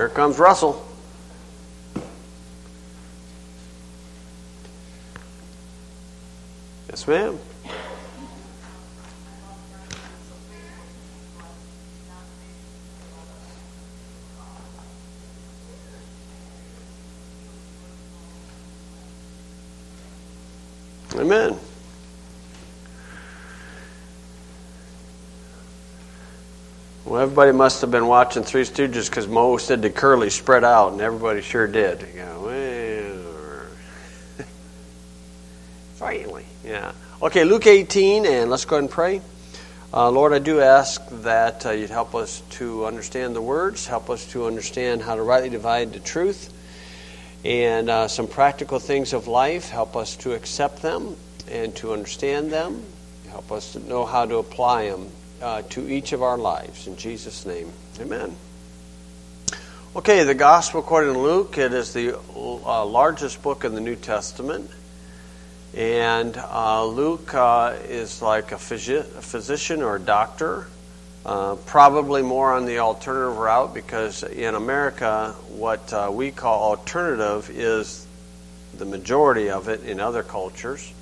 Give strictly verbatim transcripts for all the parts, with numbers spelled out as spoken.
Here comes Russell. Yes, ma'am. Amen. Well, everybody must have been watching Three Stooges because Mo said to Curly, spread out, and everybody sure did. You go, well, finally, yeah. Okay, Luke eighteen, and let's go ahead and pray. Uh, Lord, I do ask that uh, you'd help us to understand the words, help us to understand how to rightly divide the truth, and uh, some practical things of life. Help us to accept them and to understand them. Help us to know how to apply them uh, to each of our lives. In Jesus' name, amen. Okay, the Gospel according to Luke, it is the uh, largest book in the New Testament. And uh, Luke uh, is like a, physi- a physician or a doctor, uh, probably more on the alternative route, because in America, what uh, we call alternative is the majority of it in other cultures.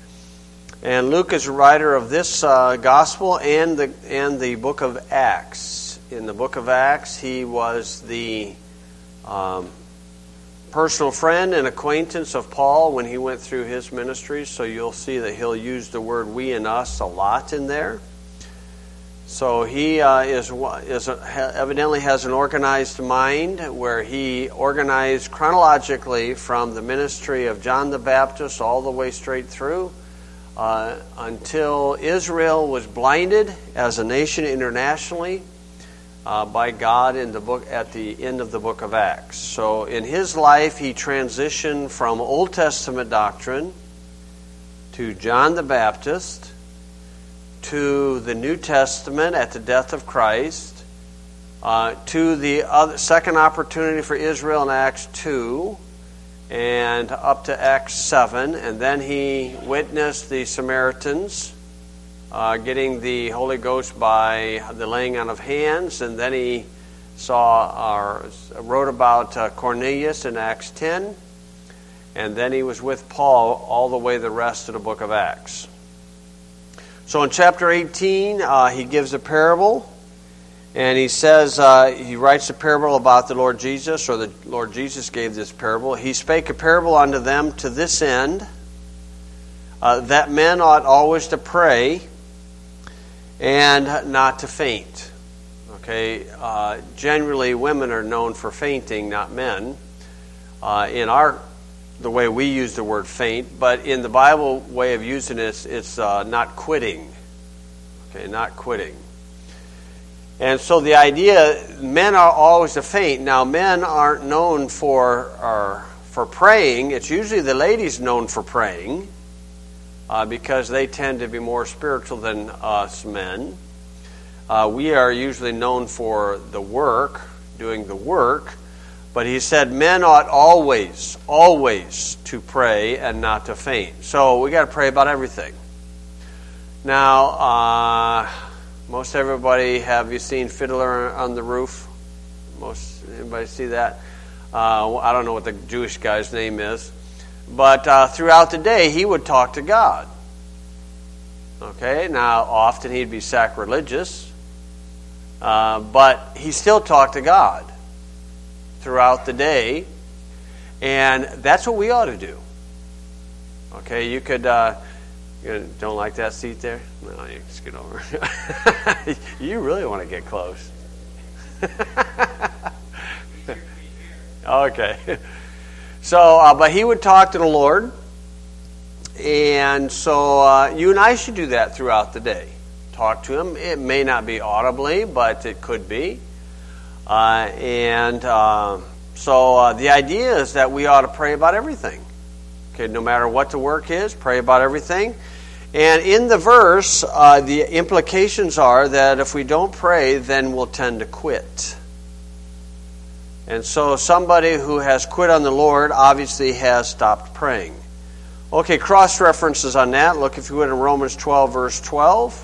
And Luke is a writer of this uh, gospel and the and the book of Acts. In the book of Acts, he was the um, personal friend and acquaintance of Paul when he went through his ministry. So you'll see that he'll use the word "we" and "us" a lot in there. So he uh, is is a, evidently has an organized mind, where he organized chronologically from the ministry of John the Baptist all the way straight through uh, until Israel was blinded as a nation internationally uh, by God in the book at the end of the book of Acts. So in his life, he transitioned from Old Testament doctrine to John the Baptist, to the New Testament at the death of Christ, uh, to the other, second opportunity for Israel in Acts two, and up to Acts seven, and then he witnessed the Samaritans uh, getting the Holy Ghost by the laying on of hands, and then he saw or wrote about uh, Cornelius in Acts ten, and then he was with Paul all the way the rest of the book of Acts. So in chapter eighteen, uh, he gives a parable, and he says, uh, he writes a parable about the Lord Jesus, or the Lord Jesus gave this parable. He spake a parable unto them to this end, uh, that men ought always to pray and not to faint. Okay, uh, generally women are known for fainting, not men. Uh, in our the way we use the word faint, but in the Bible way of using it, it's, it's uh, not quitting. Okay, not quitting. And so the idea, men are always to faint. Now, men aren't known for or, for praying. It's usually the ladies known for praying uh, because they tend to be more spiritual than us men. Uh, we are usually known for the work, doing the work. But he said men ought always, always to pray and not to faint. So we got to pray about everything. Now, uh, most everybody, have you seen Fiddler on the Roof? Most anybody see that? Uh, I don't know what the Jewish guy's name is. But uh, throughout the day, he would talk to God. Okay, now often he'd be sacrilegious. Uh, but he still talked to God throughout the day, and that's what we ought to do. Okay, you could, uh, you don't like that seat there? No, you just get over. You really want to get close. Okay. So, uh, but he would talk to the Lord, and so uh, you and I should do that throughout the day. Talk to him. It may not be audibly, but it could be. Uh, and uh, so uh, the idea is that we ought to pray about everything. Okay, no matter what the work is, pray about everything. And in the verse, uh, the implications are that if we don't pray, then we'll tend to quit. And so somebody who has quit on the Lord obviously has stopped praying. Okay, cross references on that. Look, if you would, in Romans twelve, verse twelve.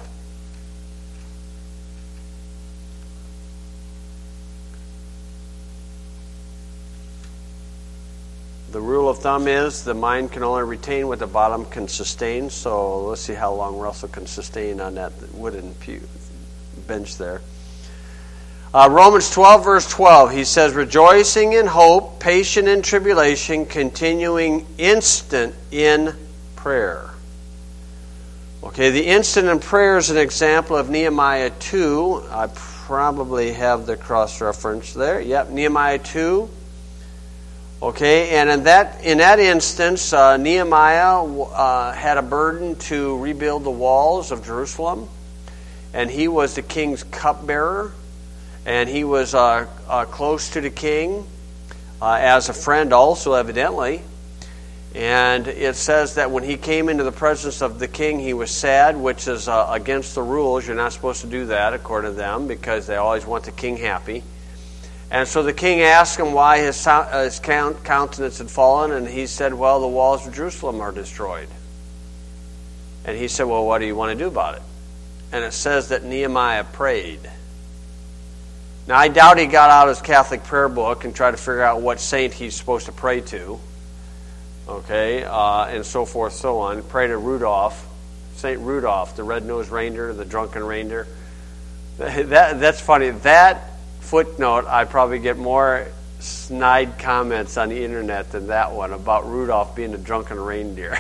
the rule of thumb is the mind can only retain what the bottom can sustain. So let's see how long Russell can sustain on that wooden pew, bench there. Uh, Romans twelve, verse twelve, he says, rejoicing in hope, patient in tribulation, continuing instant in prayer. Okay, the instant in prayer is an example of Nehemiah two. I probably have the cross-reference there. Yep, Nehemiah two. Okay, and in that in that instance, uh, Nehemiah uh, had a burden to rebuild the walls of Jerusalem, and he was the king's cupbearer, and he was uh, uh, close to the king uh, as a friend also, evidently. And it says that when he came into the presence of the king, he was sad, which is uh, against the rules. You're not supposed to do that, according to them, because they always want the king happy. And so the king asked him why his, his countenance had fallen, and he said, well, the walls of Jerusalem are destroyed. And he said, well, what do you want to do about it? And it says that Nehemiah prayed. Now, I doubt he got out his Catholic prayer book and tried to figure out what saint he's supposed to pray to, okay, uh, and so forth, so on. Pray to Rudolph, Saint Rudolph, the red-nosed reindeer, the drunken reindeer. That, that's funny. That footnote, I probably get more snide comments on the internet than that one about Rudolph being a drunken reindeer.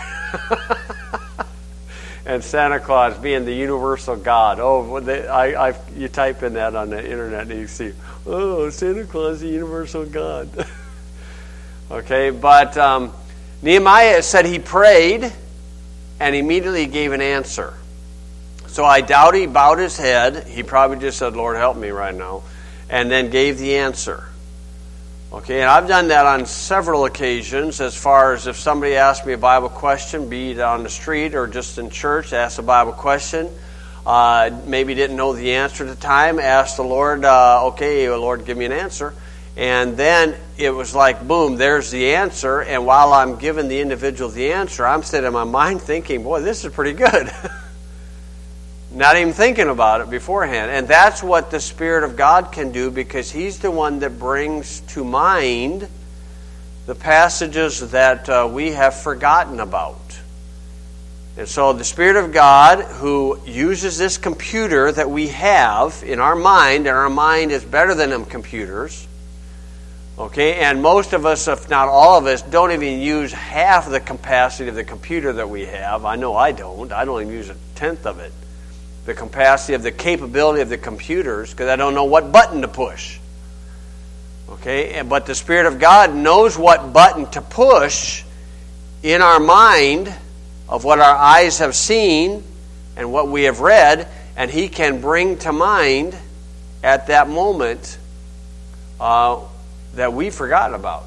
And Santa Claus being the universal God. Oh, they, I, I, you type in that on the internet and you see, oh, Santa Claus, the universal God. Okay, but um, Nehemiah said he prayed and immediately gave an answer. So I doubt he bowed his head. He probably just said, Lord, help me right now. And then gave the answer. Okay, and I've done that on several occasions as far as if somebody asks me a Bible question, be it on the street or just in church, ask a Bible question, uh, maybe didn't know the answer at the time, asked the Lord, uh, okay, Lord, give me an answer. And then it was like, boom, there's the answer. And while I'm giving the individual the answer, I'm sitting in my mind thinking, boy, this is pretty good. Not even thinking about it beforehand. And that's what the Spirit of God can do, because He's the one that brings to mind the passages that uh, we have forgotten about. And so the Spirit of God, who uses this computer that we have in our mind, and our mind is better than them computers, okay, and most of us, if not all of us, don't even use half the capacity of the computer that we have. I know I don't. I don't even use a tenth of it. The capacity of the capability of the computers, because I don't know what button to push. Okay, but the Spirit of God knows what button to push in our mind of what our eyes have seen and what we have read, and He can bring to mind at that moment uh, that we've forgotten about.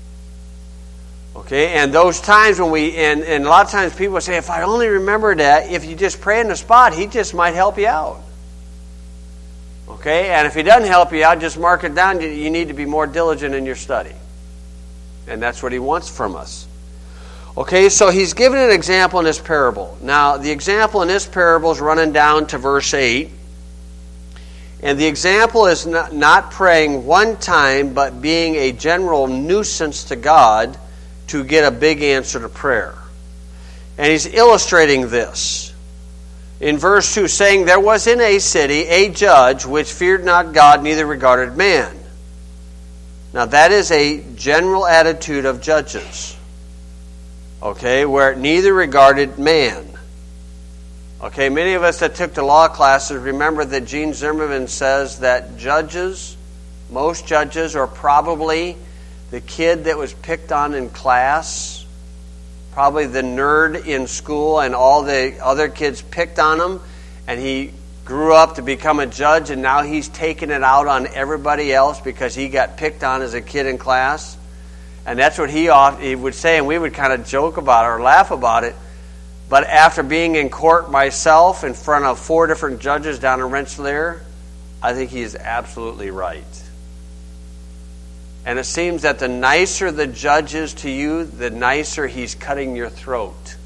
Okay, and those times when we, and, and a lot of times people say, if I only remember that, if you just pray in the spot, He just might help you out. Okay, and if He doesn't help you out, just mark it down. You, you need to be more diligent in your study. And that's what He wants from us. Okay, so He's given an example in this parable. Now, the example in this parable is running down to verse eight. And the example is not, not praying one time, but being a general nuisance to God to get a big answer to prayer. And he's illustrating this in verse two, saying, there was in a city a judge which feared not God, neither regarded man. Now that is a general attitude of judges. Okay, where it neither regarded man. Okay, many of us that took the law classes remember that Gene Zimmerman says that judges, most judges are probably the kid that was picked on in class, probably the nerd in school, and all the other kids picked on him, and he grew up to become a judge, and now he's taking it out on everybody else because he got picked on as a kid in class. And that's what he, often, he would say, and we would kind of joke about it or laugh about it. But after being in court myself in front of four different judges down in Rensselaer, I think he is absolutely right. And it seems that the nicer the judge is to you, the nicer he's cutting your throat.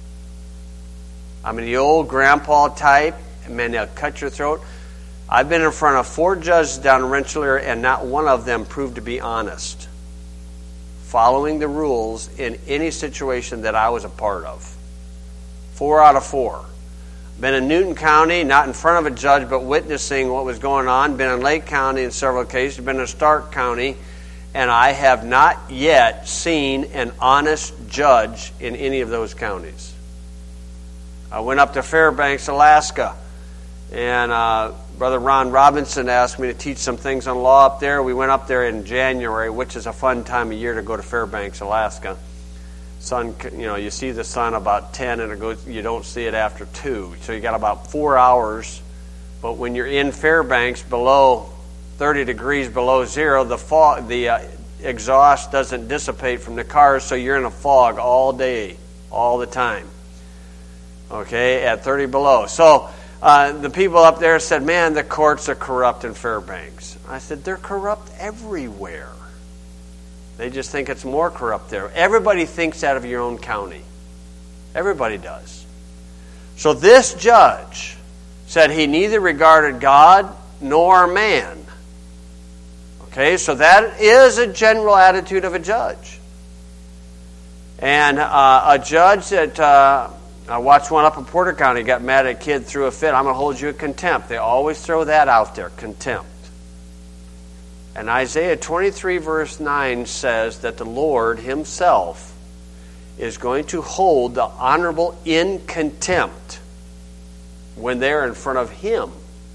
I mean, the old grandpa type, man, they'll cut your throat. I've been in front of four judges down in Rensselaer, and not one of them proved to be honest. following the rules in any situation that I was a part of. Four out of four. Been in Newton County, not in front of a judge, but witnessing what was going on. Been in Lake County in several cases. Been in Stark County. And I have not yet seen an honest judge in any of those counties. I went up to Fairbanks, Alaska, and uh, Brother Ron Robinson asked me to teach some things on law up there. We went up there in January, which is a fun time of year to go to Fairbanks, Alaska. Sun, you know, you see the sun about ten, and it goes. You don't see it after two. So you got about four hours. But when you're in Fairbanks, below thirty degrees below zero, the fog, the uh, exhaust doesn't dissipate from the cars, so you're in a fog all day, all the time. Okay, at thirty below. So uh, the people up there said, "Man, the courts are corrupt in Fairbanks." I said, "They're corrupt everywhere. They just think it's more corrupt there." Everybody thinks out of your own county. Everybody does. So this judge said he neither regarded God nor man. Okay, so that is a general attitude of a judge. And uh, a judge that, uh, I watched one up in Porter County, got mad at a kid, threw a fit. "I'm going to hold you in contempt." They always throw that out there, contempt. And Isaiah twenty-three verse nine says that the Lord himself is going to hold the honorable in contempt when they're in front of him.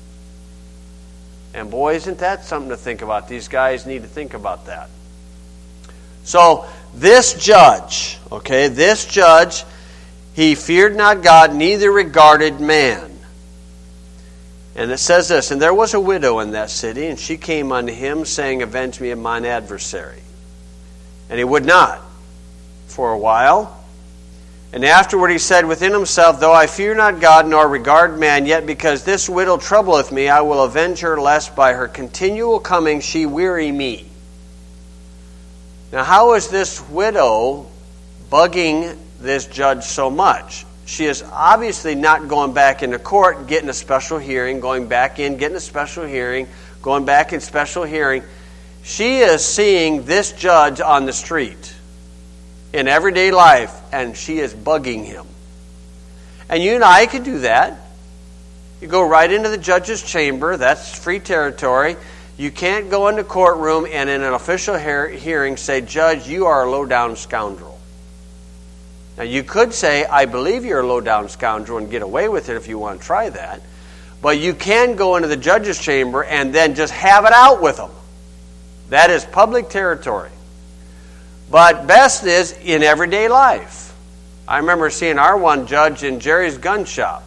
And boy, isn't that something to think about. These guys need to think about that. So this judge, okay, this judge, he feared not God, neither regarded man. And it says this, "And there was a widow in that city, and she came unto him, saying, Avenge me of mine adversary. And he would not for a while. And afterward he said within himself, Though I fear not God, nor regard man, yet because this widow troubleth me, I will avenge her, lest by her continual coming she weary me." Now, how is this widow bugging this judge so much? She is obviously not going back into court, getting a special hearing, going back in, getting a special hearing, going back in special hearing. She is seeing this judge on the street in everyday life, and she is bugging him. And you and I could do that. You go right into the judge's chamber. That's free territory. You can't go in the courtroom and in an official hearing say, "Judge, you are a low-down scoundrel." Now, you could say, "I believe you're a low-down scoundrel," and get away with it if you want to try that. But you can go into the judge's chamber and then just have it out with them. That is public territory. But best is in everyday life. I remember seeing our one judge in Jerry's gun shop.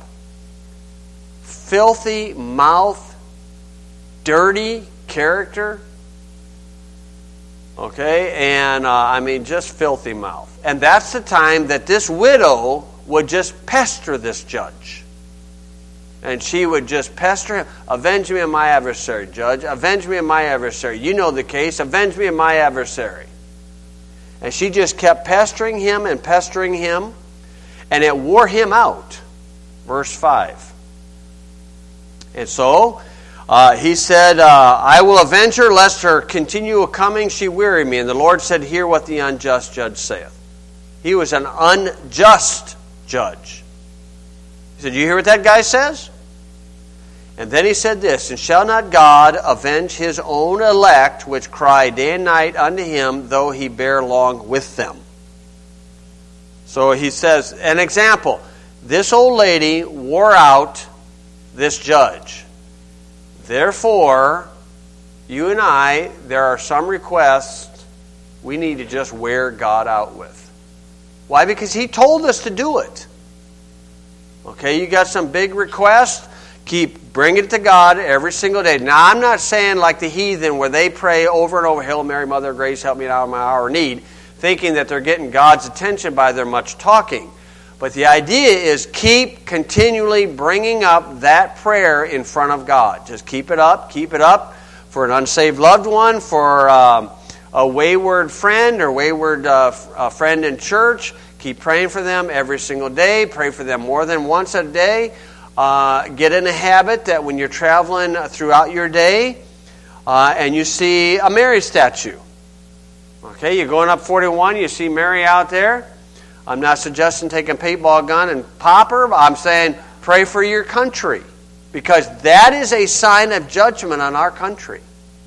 Filthy mouth, dirty character. Okay, and uh, I mean just filthy mouth. And that's the time that this widow would just pester this judge. And she would just pester him. "Avenge me of my adversary, Judge. Avenge me of my adversary. You know the case. Avenge me of my adversary." And she just kept pestering him and pestering him. And it wore him out. Verse five. And so Uh, he said, uh, "I will avenge her, lest her continual coming she weary me." And the Lord said, "Hear what the unjust judge saith." He was an unjust judge. He said, "You hear what that guy says?" And then he said this, "And shall not God avenge his own elect, which cry day and night unto him, though he bear long with them?" So he says, an example. This old lady wore out this judge. Therefore, you and I, there are some requests we need to just wear God out with. Why? Because he told us to do it. Okay, you got some big requests, keep bringing it to God every single day. Now, I'm not saying like the heathen where they pray over and over, "Hail Mary, Mother of Grace, help me out of my hour of need," thinking that they're getting God's attention by their much talking. But the idea is keep continually bringing up that prayer in front of God. Just keep it up, keep it up for an unsaved loved one, for um, a wayward friend or wayward uh, a friend in church. Keep praying for them every single day. Pray for them more than once a day. Uh, get in a habit that when you're traveling throughout your day uh, and you see a Mary statue, Okay, you're going up forty-one, you see Mary out there. I'm not suggesting taking a paintball gun and pop her, but I'm saying pray for your country. Because that is a sign of judgment on our country.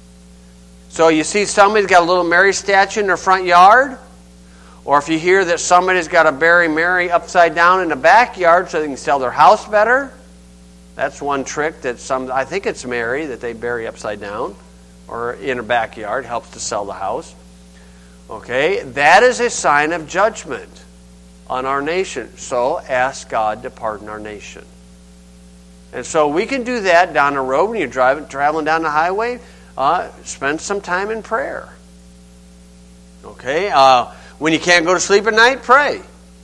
So you see somebody's got a little Mary statue in their front yard, or if you hear that somebody's got to bury Mary upside down in the backyard so they can sell their house better, that's one trick that some, I think it's Mary that they bury upside down, or in a backyard, helps to sell the house. Okay, that is a sign of judgment on our nation. So ask God to pardon our nation. And so we can do that down the road when you're driving, traveling down the highway. Uh, spend some time in prayer. Okay? Uh, when you can't go to sleep at night, pray.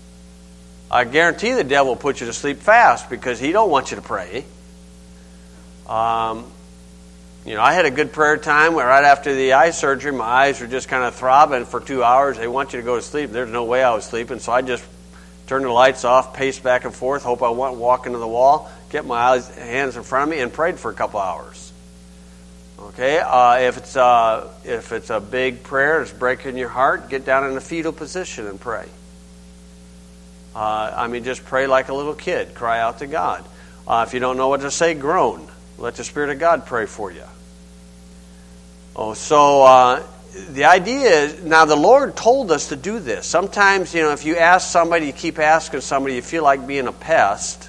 I guarantee the devil will put you to sleep fast because he don't want you to pray. Um, you know, I had a good prayer time where right after the eye surgery, my eyes were just kind of throbbing for two hours. They want you to go to sleep. There's no way I was sleeping, so I just turned the lights off, paced back and forth, hope I won't walk into the wall, get my eyes, hands in front of me, and prayed for a couple hours. Okay, uh, if it's uh, if it's a big prayer, it's breaking your heart, get down in a fetal position and pray. Uh, I mean, just pray like a little kid. Cry out to God. Uh, if you don't know what to say, groan. Let the Spirit of God pray for you. Oh, so uh, the idea is, now the Lord told us to do this. Sometimes, you know, if you ask somebody, you keep asking somebody, you feel like being a pest.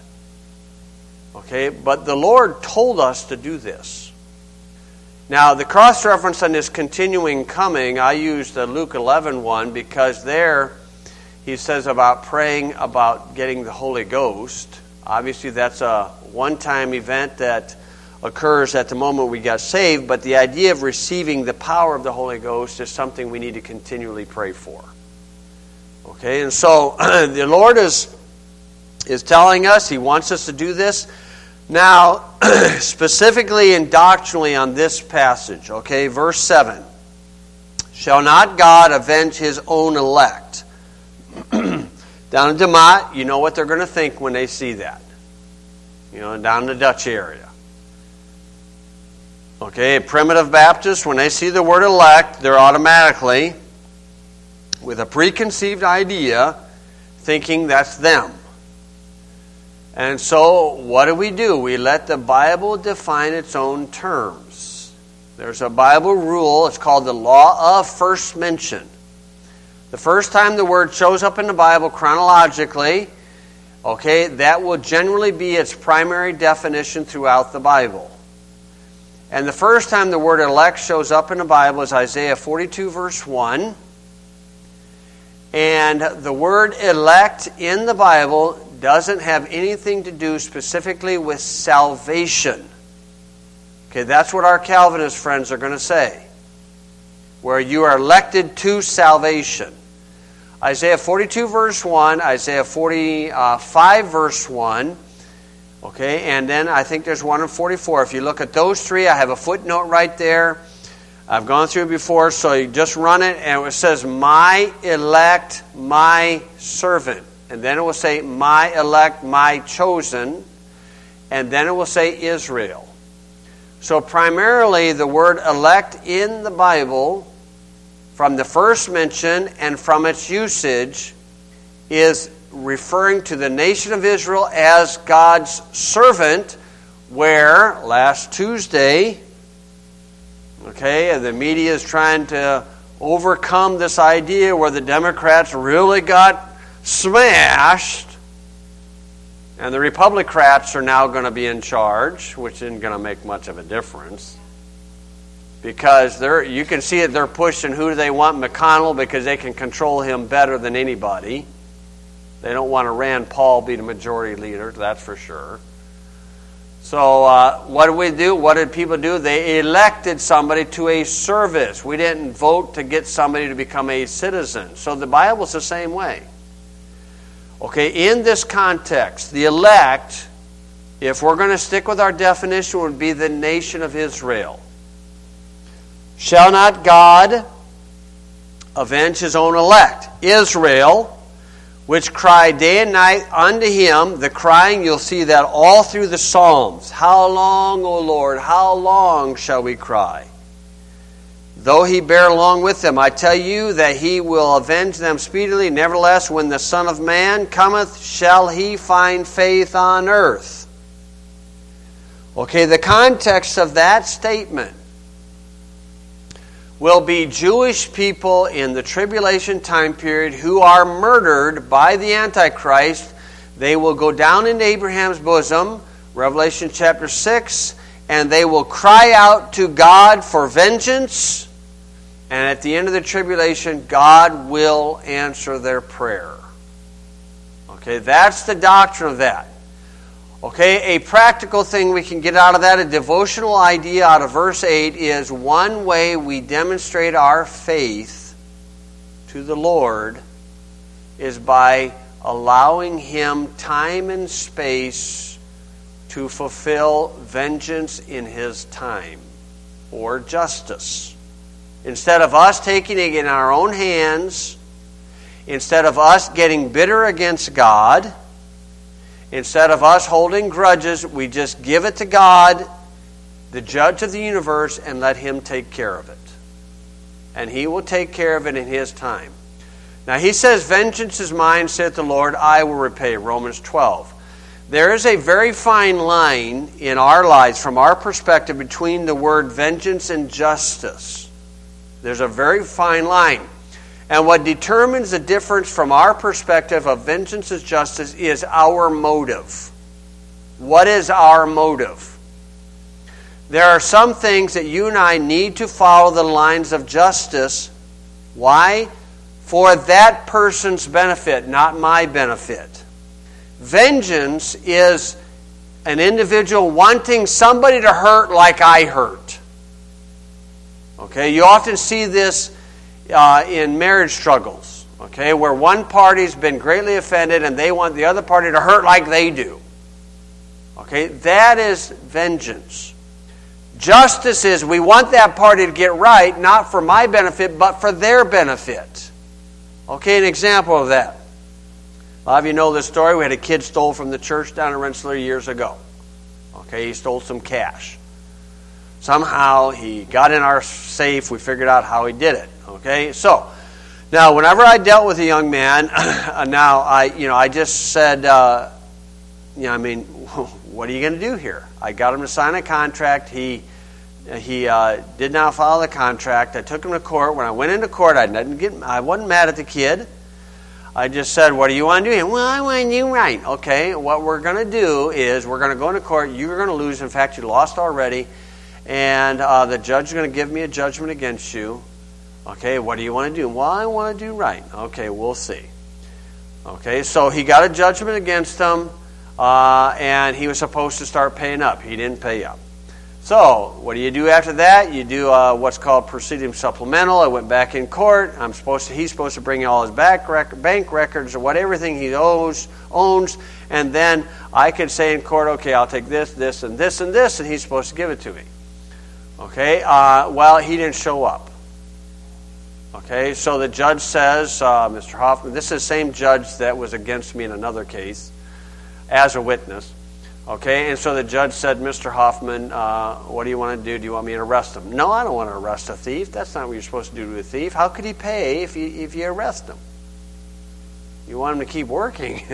Okay, but the Lord told us to do this. Now, the cross-reference on this continuing coming, I used the Luke eleven one because there he says about praying about getting the Holy Ghost. Obviously, that's a one-time event that occurs at the moment we got saved, but the idea of receiving the power of the Holy Ghost is something we need to continually pray for. Okay, and so the Lord is is telling us, He wants us to do this. Now, specifically and doctrinally on this passage, okay, verse seven. Shall not God avenge His own elect? Down in DeMott, you know what they're going to think when they see that. You know, down in the Dutch area. Okay, primitive Baptists, when they see the word elect, they're automatically, with a preconceived idea, thinking that's them. And so, what do we do? We let the Bible define its own terms. There's a Bible rule, it's called the law of first mention. The first time the word shows up in the Bible chronologically, okay, that will generally be its primary definition throughout the Bible. And the first time the word elect shows up in the Bible is Isaiah forty-two, verse one. And the word elect in the Bible doesn't have anything to do specifically with salvation. Okay, that's what our Calvinist friends are going to say. Where you are elected to salvation. Isaiah forty-two, verse one, Isaiah forty-five, verse one. Okay, and then I think there's one in forty-four. If you look at those three, I have a footnote right there. I've gone through it before, so you just run it, and it says, my elect, my servant. And then it will say, my elect, my chosen. And then it will say, Israel. So primarily, the word elect in the Bible, from the first mention and from its usage, is referring to the nation of Israel as God's servant, where last Tuesday, okay, the media is trying to overcome this idea where the Democrats really got smashed, and the Republicans are now going to be in charge, which isn't going to make much of a difference. Because they're, you can see it, they're pushing who do they want, McConnell, because they can control him better than anybody. They don't want to Rand Paul be the majority leader, that's for sure. So uh, what did we do? What did people do? They elected somebody to a service. We didn't vote to get somebody to become a citizen. So the Bible's the same way. Okay, in this context, the elect, if we're going to stick with our definition, would be the nation of Israel. Shall not God avenge His own elect? Israel, which cry day and night unto Him. The crying, you'll see that all through the Psalms. How long, O Lord, how long shall we cry? though he bear along with them. I tell you that he will avenge them speedily. Nevertheless, when the Son of Man cometh, shall he find faith on earth? Okay, the context of that statement will be Jewish people in the tribulation time period who are murdered by the Antichrist. They will go down into Abraham's bosom, Revelation chapter six, and they will cry out to God for vengeance. And at the end of the tribulation, God will answer their prayer. Okay, that's the doctrine of that. Okay, a practical thing we can get out of that, a devotional idea out of verse eight is one way we demonstrate our faith to the Lord is by allowing Him time and space to fulfill vengeance in His time or justice. Instead of us taking it in our own hands, instead of us getting bitter against God, instead of us holding grudges, we just give it to God, the judge of the universe, and let Him take care of it. And He will take care of it in His time. Now He says, vengeance is mine, saith the Lord, I will repay. Romans twelve. There is a very fine line in our lives, from our perspective, between the word vengeance and justice. There's a very fine line. And what determines the difference from our perspective of vengeance and justice is our motive. What is our motive? There are some things that you and I need to follow the lines of justice. Why? For that person's benefit, not my benefit. Vengeance is an individual wanting somebody to hurt like I hurt. Okay, you often see this Uh, in marriage struggles, okay, where one party's been greatly offended and they want the other party to hurt like they do. Okay, that is vengeance. Justice is we want that party to get right, not for my benefit, but for their benefit. Okay, an example of that. A lot of you know this story. We had a kid stole from the church down in Rensselaer years ago. Okay, he stole some cash. Somehow he got in our safe. We figured out how he did it. Okay, so now whenever I dealt with a young man, now I, you know, I just said, uh, you know, I mean, what are you going to do here? I got him to sign a contract. He he uh, did not follow the contract. I took him to court. When I went into court, I didn't get, I wasn't mad at the kid. I just said, what do you want to do? Well, I want to do right. Okay, what we're going to do is we're going to go into court. You're going to lose. In fact, you lost already. And uh, the judge is going to give me a judgment against you. Okay, what do you want to do? Well, I want to do right. Okay, we'll see. Okay, so he got a judgment against him, uh, and he was supposed to start paying up. He didn't pay up. So, what do you do after that? You do uh, what's called proceeding supplemental. I went back in court. I'm supposed to. He's supposed to bring all his back rec- bank records or what everything he owes owns, and then I could say in court, okay, I'll take this, this, and this, and this, and he's supposed to give it to me. Okay, uh, well, he didn't show up. Okay, so the judge says, uh, Mister Hoffman, this is the same judge that was against me in another case as a witness. Okay, and so the judge said, Mister Hoffman, uh, what do you want to do? Do you want me to arrest him? No, I don't want to arrest a thief. That's not what you're supposed to do to a thief. How could he pay if you, if you arrest him? You want him to keep working.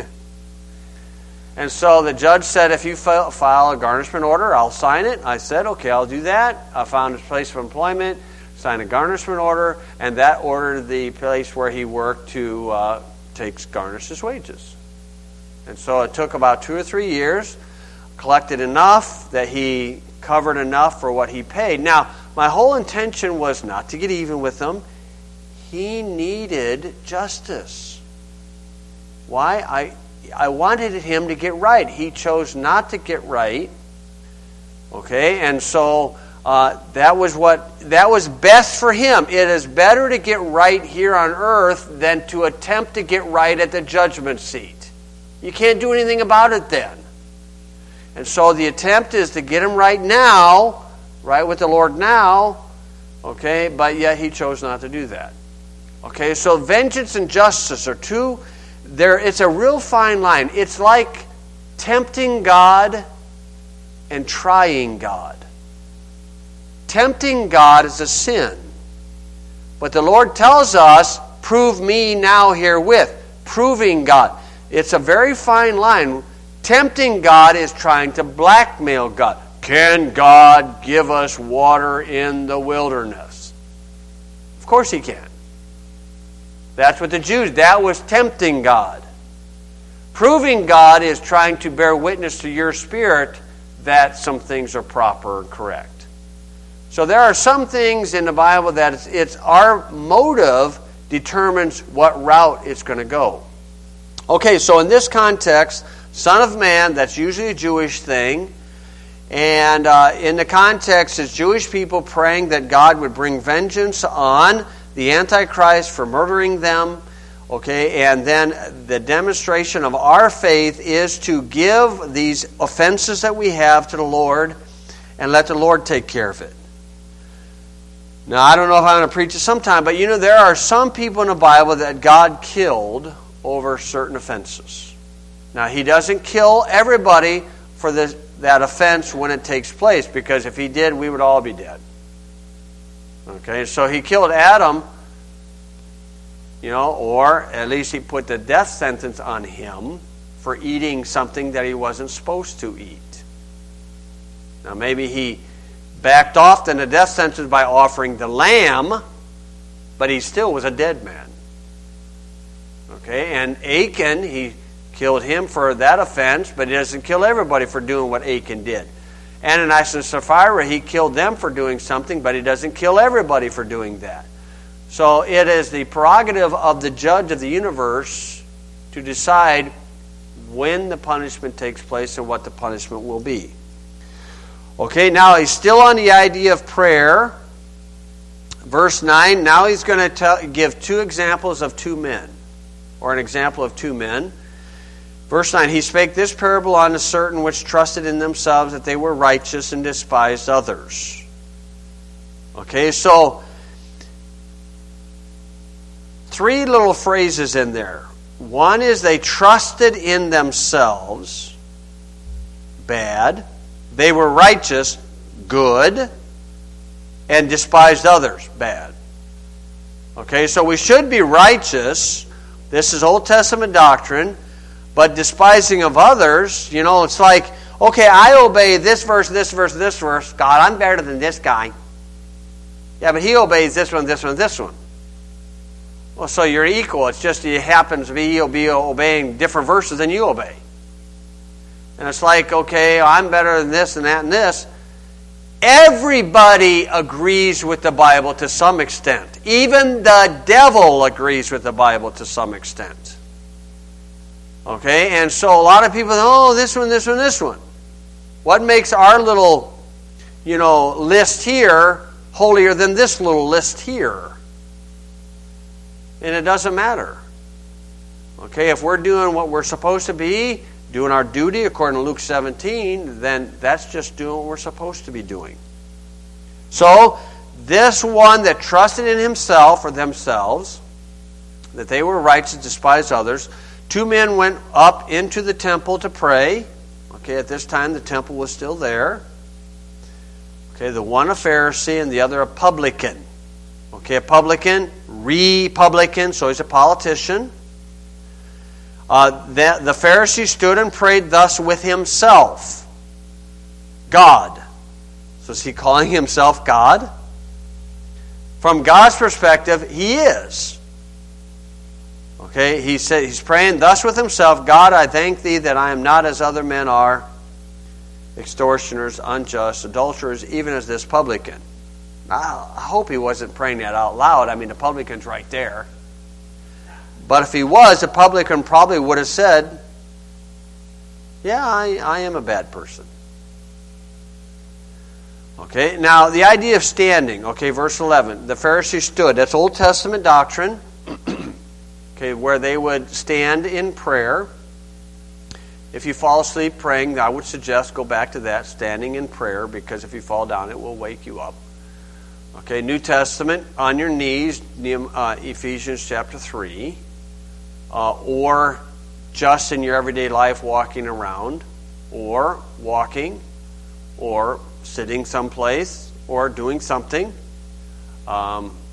And so the judge said, if you file a garnishment order, I'll sign it. I said, okay, I'll do that. I found his place of employment, signed a garnishment order, and that ordered the place where he worked to uh, take garnish his wages. And so it took about two or three years, collected enough that he covered enough for what he paid. Now, my whole intention was not to get even with him. He needed justice. Why? I... I wanted him to get right. He chose not to get right. Okay, and so uh, that was what that was best for him. It is better to get right here on earth than to attempt to get right at the judgment seat. You can't do anything about it then. And so the attempt is to get him right now, right with the Lord now. Okay, but yet he chose not to do that. Okay, so vengeance and justice are two. There, it's a real fine line. It's like tempting God and trying God. Tempting God is a sin. But the Lord tells us, prove me now herewith. Proving God. It's a very fine line. Tempting God is trying to blackmail God. Can God give us water in the wilderness? Of course He can. That's what the Jews, that was tempting God. Proving God is trying to bear witness to your spirit that some things are proper and correct. So there are some things in the Bible that it's, it's our motive determines what route it's going to go. Okay, so in this context, Son of Man, that's usually a Jewish thing. And uh, in the context, it's Jewish people praying that God would bring vengeance on the Antichrist for murdering them. Okay, and then the demonstration of our faith is to give these offenses that we have to the Lord and let the Lord take care of it. Now, I don't know if I'm going to preach it sometime, but you know, there are some people in the Bible that God killed over certain offenses. Now, He doesn't kill everybody for this, that offense when it takes place, because if He did, we would all be dead. Okay, so He killed Adam, you know, or at least He put the death sentence on him for eating something that he wasn't supposed to eat. Now, maybe He backed off then the death sentence by offering the lamb, but he still was a dead man. Okay, and Achan, He killed him for that offense, but He doesn't kill everybody for doing what Achan did. Ananias and Sapphira, He killed them for doing something, but He doesn't kill everybody for doing that. So it is the prerogative of the judge of the universe to decide when the punishment takes place and what the punishment will be. Okay, now he's still on the idea of prayer. Verse nine, now he's going to tell, give two examples of two men, or an example of two men. Verse nine, He spake this parable unto certain which trusted in themselves that they were righteous and despised others. Okay, so three little phrases in there. One is they trusted in themselves, bad. They were righteous, good. And despised others, bad. Okay, so we should be righteous. This is Old Testament doctrine. But despising of others, you know, it's like, okay, I obey this verse, this verse, this verse. God, I'm better than this guy. Yeah, but he obeys this one, this one, this one. Well, so you're equal. It's just he happens to be, he'll be obeying different verses than you obey. And it's like, okay, I'm better than this and that and this. Everybody agrees with the Bible to some extent. Even the devil agrees with the Bible to some extent. Okay, and so a lot of people, oh, this one, this one, this one. What makes our little, you know, list here holier than this little list here? And it doesn't matter. Okay, if we're doing what we're supposed to be, doing our duty according to Luke seventeen, then that's just doing what we're supposed to be doing. So, this one that trusted in himself or themselves, that they were righteous, despised others, two men went up into the temple to pray. Okay, at this time the temple was still there. Okay, the one a Pharisee and the other a publican. Okay, a publican, republican, so he's a politician. Uh, the, the Pharisee stood and prayed thus with himself. God. So is he calling himself God? From God's perspective, he is. Okay, he said he's praying thus with himself, God, I thank thee that I am not as other men are, extortioners, unjust, adulterers, even as this publican. I, I hope he wasn't praying that out loud. I mean, the publican's right there. But if he was, the publican probably would have said, yeah, I, I am a bad person. Okay, now the idea of standing. Okay, verse eleven. The Pharisee stood. That's Old Testament doctrine. Okay, where they would stand in prayer. If you fall asleep praying, I would suggest go back to that, standing in prayer, because if you fall down, it will wake you up. Okay, New Testament, on your knees, uh, Ephesians chapter three. Uh, or just in your everyday life walking around, or walking, or sitting someplace, or doing something. Um,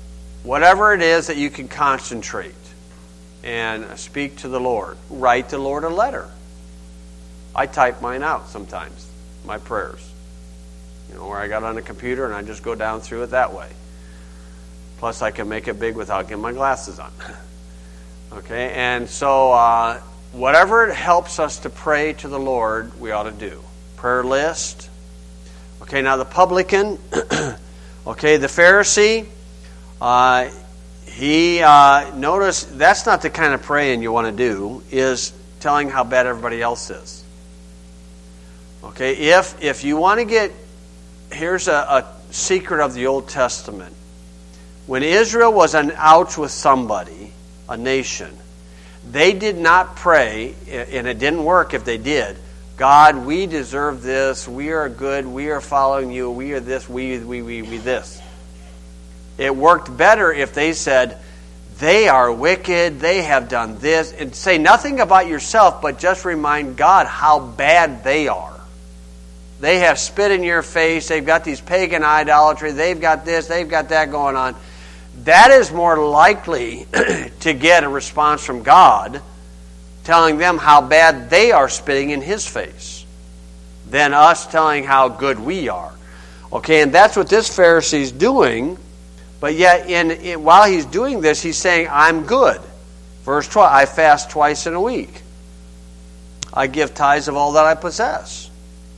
whatever it is that you can concentrate and speak to the Lord. Write the Lord a letter. I type mine out sometimes, my prayers. You know, where I got on the computer and I just go down through it that way. Plus, I can make it big without getting my glasses on. Okay, and so uh, whatever it helps us to pray to the Lord, we ought to do. Prayer list. Okay, now the publican, okay, the Pharisee, uh, he, uh, notice, that's not the kind of praying you want to do, is telling how bad everybody else is. Okay, if if you want to get, here's a, a secret of the Old Testament. When Israel was an ouch with somebody, a nation, they did not pray, and it didn't work if they did, God, we deserve this, we are good, we are following you, we are this, we, we, we, we, this. It worked better if they said, they are wicked, they have done this, and say nothing about yourself, but just remind God how bad they are. They have spit in your face, they've got these pagan idolatry, they've got this, they've got that going on. That is more likely to get a response from God telling them how bad they are spitting in His face than us telling how good we are. Okay, and that's what this Pharisee's doing, but yet in, in while he's doing this, he's saying, I'm good. Verse twelve, I fast twice in a week. I give tithes of all that I possess.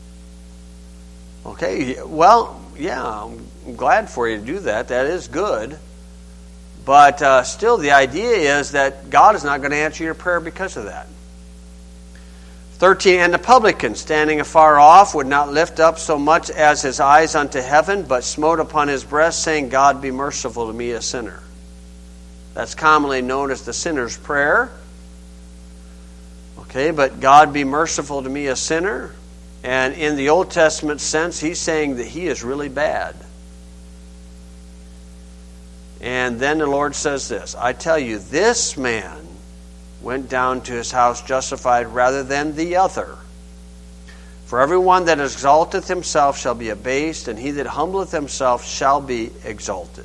Okay, well, yeah, I'm glad for you to do that. That is good. But uh, still, the idea is that God is not going to answer your prayer because of that. thirteen, and the publican, standing afar off, would not lift up so much as his eyes unto heaven, but smote upon his breast, saying, God, be merciful to me, a sinner. That's commonly known as the sinner's prayer. Okay, but God, be merciful to me, a sinner. And in the Old Testament sense, he's saying that he is really bad. And then the Lord says this, I tell you, this man went down to his house justified rather than the other. For everyone that exalteth himself shall be abased, and he that humbleth himself shall be exalted.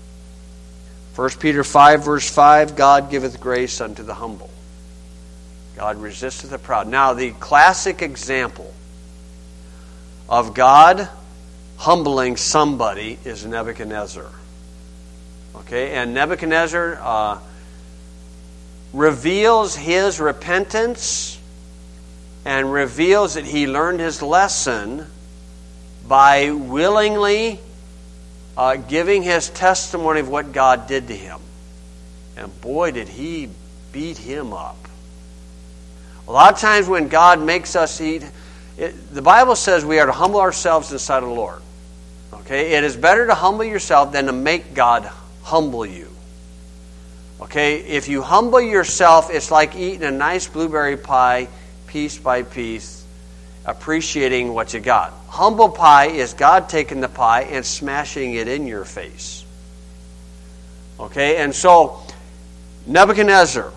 First Peter five, verse five, God giveth grace unto the humble. God resisteth the proud. Now, the classic example of God humbling somebody is Nebuchadnezzar. Okay, and Nebuchadnezzar uh, reveals his repentance and reveals that he learned his lesson by willingly uh, giving his testimony of what God did to him. And boy, did he beat him up. A lot of times when God makes us eat, it, the Bible says we are to humble ourselves in the sight of the Lord. Okay, it is better to humble yourself than to make God humble you. Okay, if you humble yourself, it's like eating a nice blueberry pie piece by piece, appreciating what you got. Humble pie is God taking the pie and smashing it in your face. Okay, and so Nebuchadnezzar,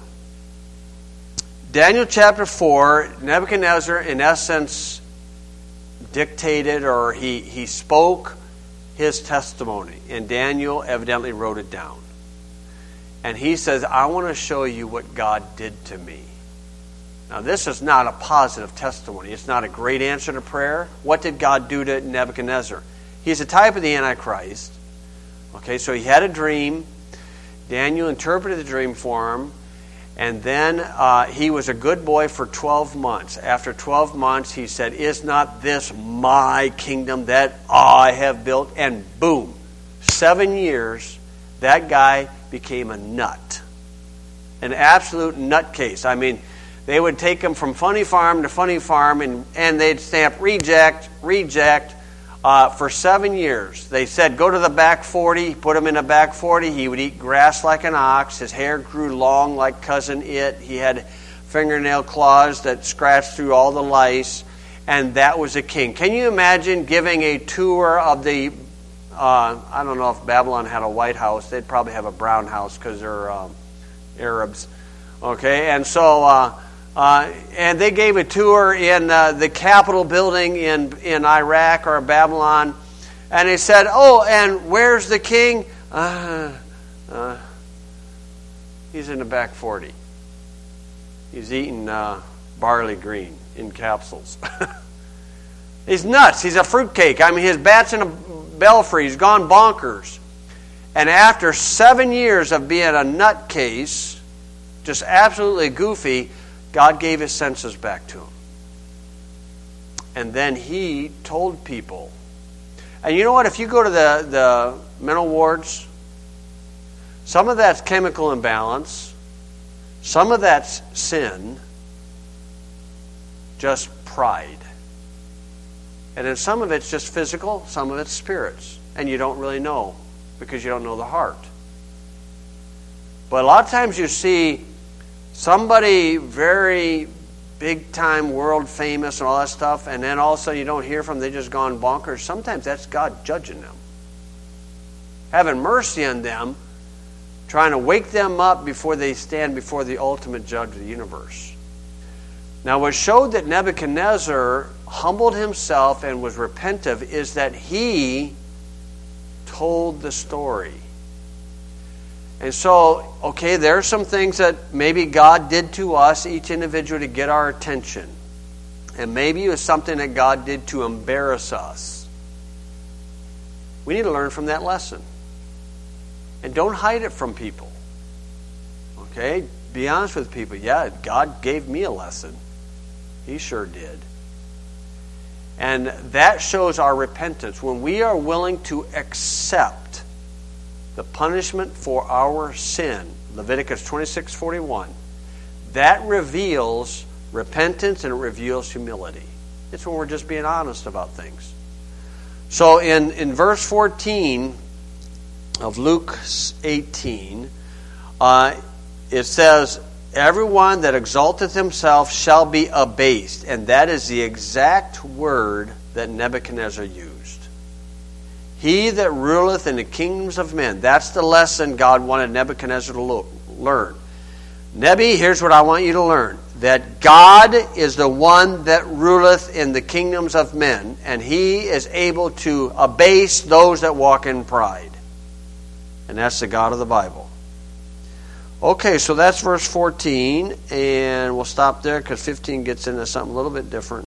Daniel chapter four, Nebuchadnezzar in essence dictated or he, he spoke his testimony, and Daniel evidently wrote it down. And he says, I want to show you what God did to me. Now, this is not a positive testimony. It's not a great answer to prayer. What did God do to Nebuchadnezzar? He's a type of the Antichrist. Okay, so he had a dream. Daniel interpreted the dream for him. And then uh, he was a good boy for twelve months. After twelve months, he said, is not this my kingdom that I have built? And boom, seven years, that guy became a nut. An absolute nutcase. I mean, they would take him from funny farm to funny farm, and, and they'd stamp reject, reject, uh, for seven years. They said, go to the back forty, put him in a back forty. He would eat grass like an ox. His hair grew long like Cousin It. He had fingernail claws that scratched through all the lice, and that was a king. Can you imagine giving a tour of the, uh, I don't know if Babylon had a white house. They'd probably have a brown house because they're um, Arabs. Okay, and so... Uh, Uh, and they gave a tour in uh, the Capitol building in, in Iraq or Babylon. And they said, oh, and where's the king? Uh, Uh, he's in the back forty. He's eating uh, barley green in capsules. He's nuts. He's a fruitcake. I mean, his bat's in a belfry. He's gone bonkers. And after seven years of being a nutcase, just absolutely goofy, God gave his senses back to him. And then he told people. And you know what? If you go to the, the mental wards, some of that's chemical imbalance. Some of that's sin. Just pride. And then some of it's just physical. Some of it's spirits. And you don't really know because you don't know the heart. But a lot of times you see somebody very big time, world famous and all that stuff, and then all of a sudden you don't hear from them, they've just gone bonkers. Sometimes that's God judging them. Having mercy on them, trying to wake them up before they stand before the ultimate judge of the universe. Now what showed that Nebuchadnezzar humbled himself and was repentant is that he told the story. And so, okay, there are some things that maybe God did to us, each individual, to get our attention. And maybe it was something that God did to embarrass us. We need to learn from that lesson. And don't hide it from people. Okay? Be honest with people. Yeah, God gave me a lesson. He sure did. And that shows our repentance. When we are willing to accept the punishment for our sin, Leviticus twenty-six forty-one, that reveals repentance and it reveals humility. It's when we're just being honest about things. So in, in verse fourteen of Luke eighteen, uh, it says, everyone that exalteth himself shall be abased. And that is the exact word that Nebuchadnezzar used. He that ruleth in the kingdoms of men. That's the lesson God wanted Nebuchadnezzar to lo- learn. Nebi, here's what I want you to learn. That God is the one that ruleth in the kingdoms of men. And He is able to abase those that walk in pride. And that's the God of the Bible. Okay, so that's verse fourteen. And we'll stop there because fifteen gets into something a little bit different.